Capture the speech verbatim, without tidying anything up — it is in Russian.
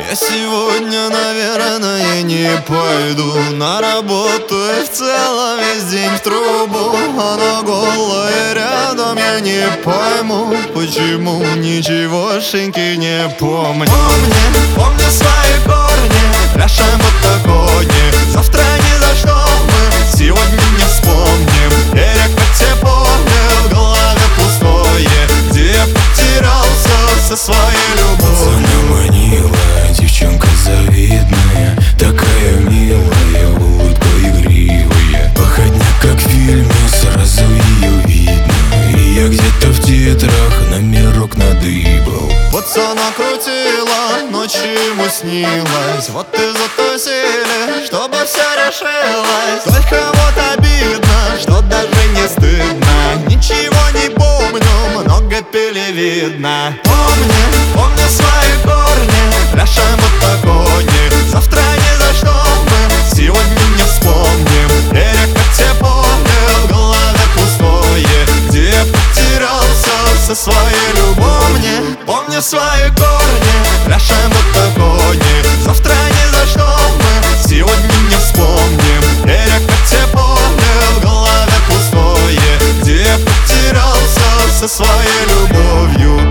Я сегодня, наверное, не пойду на работу и в целом весь день в трубу. Она голая рядом, я не пойму, почему ничегошеньки не помню. Помни, помни свои корни, пляшем в огне. Завтра ни за что мы сегодня не вспомним. Берег по тепле, в голове пустое, где я потерялся со своей любовью. Она манила, девчонка завидная, такая милая, улыбка игривая. Походня, как в фильме, сразу ее видно. И я где-то в тетрах номерок надыбал. Пацана крутила, ночью ему снилось. Вот и затусили, чтобы все решилось. Только вот обидно, что даже не стыдно. Ничего не помню, много пили видно. Помни, помни свои корни, пляшем в огне. Завтра ни за что мы сегодня не вспомним. Берег по тепле, в голове пустое, где я потерялся со своей любовью. Помни, помни свои корни, пляшем в огне. Завтра ни за что мы сегодня не вспомним. Берег по тепле, в голове пустое, где я потерялся со своей любовью.